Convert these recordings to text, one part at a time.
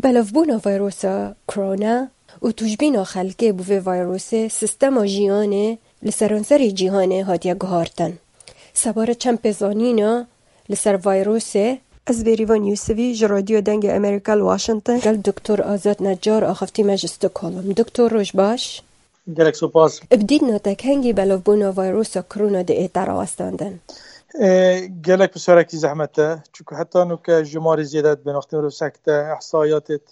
بلافبونا فيروسا كورونا و توجبینا خلقه بوی ویروس سیستم جیانه لسرانسری جیهانه هاتیا گهارتن. سباره چند پزانینا لسر ویروس از بریوان یوسفی جرادیو دنگ امریکا واشنطن گل دکتر آزاد نجار آخفتی مجستکولم. دکتر روش باش؟ گلک سپاس. ابدیدنا تک هنگی بلافبونا ویروسا کرونا ده ایتر آستاندن. گلک بسیارکی زحمته چون حتی نوکه جماری زیادت به نقطه رو سکته احصایاتت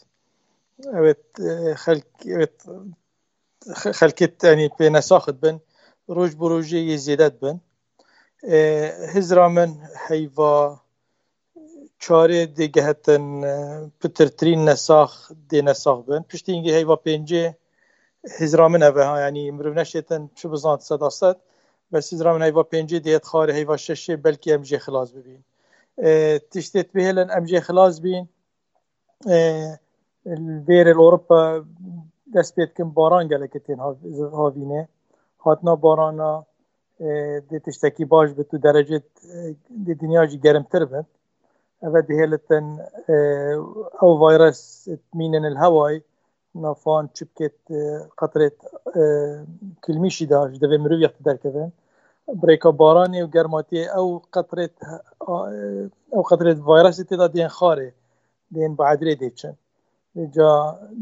خلقت يعني في نساخت بن روج بروجي زيادات بن هزرا من هيفا چاره دیگه هتن پترترین نساخ دی نساخ بن پشتینگی هیوا پنجه هزرا من اوه ها یعنی مرو نشتن چو بزانت صد بس هزرا من هیوا پنجه دیت خاره هیوا ششه بلکی امجه خلاص ببین تشتت بهلن امجه خلاص بین البير الأوروبا دست بيت كم باران جالكتين هاوينه هاتنا بارانا دي تشتكي باش بتو درجة دي دنيا جي جرم تربن أبدا هيلتن أو فيروس تمينن الهواي نافان شبكت قطرة كلميشي داش دبي مروي يقتدر كذا بريكا باراني وجرماتي أو قطرة فيروس تدا دين خاري دين بعدري ديتشن جا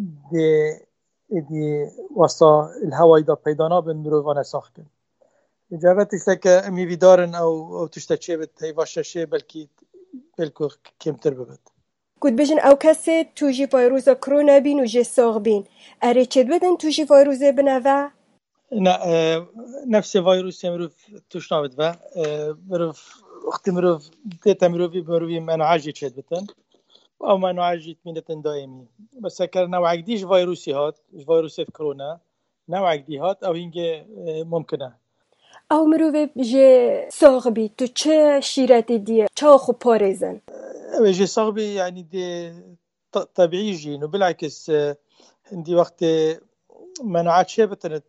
دي واسطة الهواي دا بيدانا بمروفانا ساختن جا تشتك امي بدارن او تشتكي بت هي واششه بلكو كمتر ببت كنت بجن او كسي توجي فيروس كورونا بين وجي ساغ بين اري تشد بدن توجي فيروس بنافا نفس فيروس مروف توشنا بدفا مروف وقت مروف ديتا مروفي منعاجي تشد بتن او منعاجي تمينتن دائمي بس اكر نوع جديش فيروسي هات فيروسات كورونا نوع جديد هات او هنجي ممكنه او مروف جي ساغ بي تو چه شيراتي دي چا خو پاريزن جي ساغ بي يعني دي طبيعي جين وبالعكس عندي وقت مناعات شابتن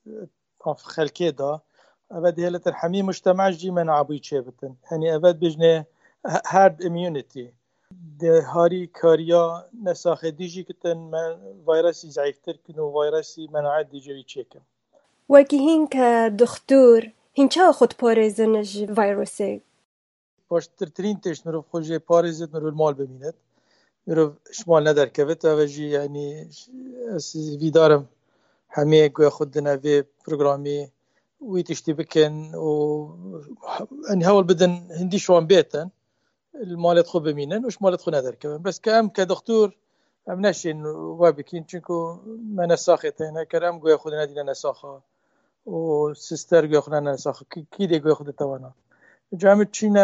خلقي دا ابد هلت الحمي مجتمع جي مناعة بي شابتن يعني ابد بجنه herd immunity ده هاري كاريا نساخ ديجي كتن من فيروسي ضعيفتر كنو فيروسي مناعات ديجي تشيكن وكي هنك دكتور هنچا خود پاريزن فيروسي باش ترترين تيش مروف خوجي باريزت مروف المال بمينت مروف شمال ندر كفت اوجي يعني في دارم همه گویا خود دنوی پروگرامی وی تشتی بکن و يعني هول بدن هندي شوان بيتن المالت خو بمينن وش مالت خو ندر كمان بس كام كدكتور ام نشين وابكين چونكو ما نساخت هنا كرام گویا خود ندينا نساخه و سيستر گویا خود نساخه كي دي گویا خود توانا جامع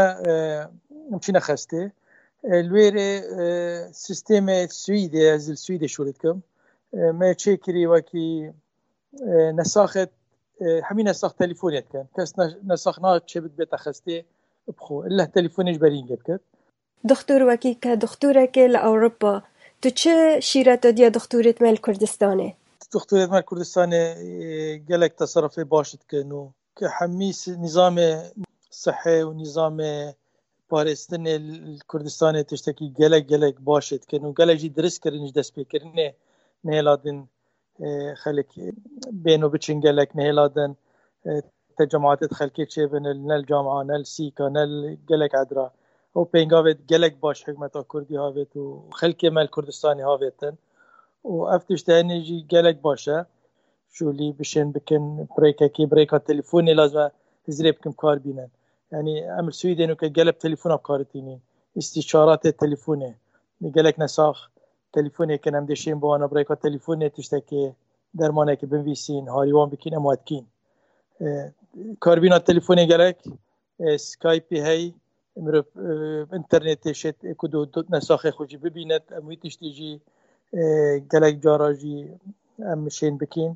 چينا خسته الوير سيستم السويدي از السويدي شولتكم ما تشيكري وكي نساخت همين نساخ تليفونيت كان كاس نساخنا تشبت بيت خسته بخو الا تليفونيش برين جبكت دكتور وكي كدكتورك لأوروبا تو چه شيرات دي دكتورة مال كردستاني دكتورة مال كردستاني قالك تصرفي باشت كانو كحميس نظام صحي ونظام بارستن الكردستاني تشتكي قالك باشت كانو قالك جي درس كرنج دس بكرنه نهلادن خلق بينو بچن قالك نهلادن تجمعات خلقي تشبن نل جامعة نل سيكا نل قالك عدرا او بينغاوت قالك باش حكمة كردي هاوت وخلقي مال كردستاني هاوتن وافتش تاني جي قالك باشا شو لي بشن بكن بريكا تليفوني لازم تزريب كم كار بينن يعني عمل سويدي انه كقلب تليفونه بكارتيني استشارات التليفوني قالك نساخ تليفوني كان عم دشين بوانا بريكا تليفوني تشتكي درمانه كي بنفيسين هاريوان بكين امواتكين كاربينا التليفوني قالك سكايبي هاي مرف انترنت شت كدو نساخ خوجي ببينت اموي تشتيجي قالك جاراجي ام شين بكين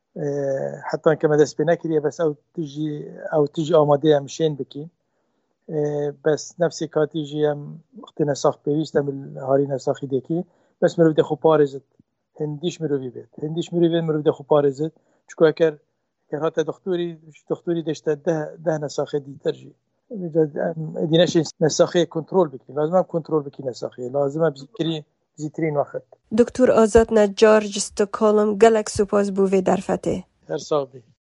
حتى كما دست بنكريه بس او تجي آماده ام شين بكين بس نفسي كاتيجي ام وقت نساخ بيوست ام هاري نساخي ديكي بس مرو دخو بارزت هنديش مروي بيت هنديش مروي مرو دخو بارزت چكو اكر هاتا دكتوري دشت ده نساخي دي ترجي ديناش نساخي كنترول بكي لازم كنترول بكي نساخي لازم بذكري زیترین وقت دکتر آزاد نجار جستکالم گلک سپاس بوی درفته هر صاحبی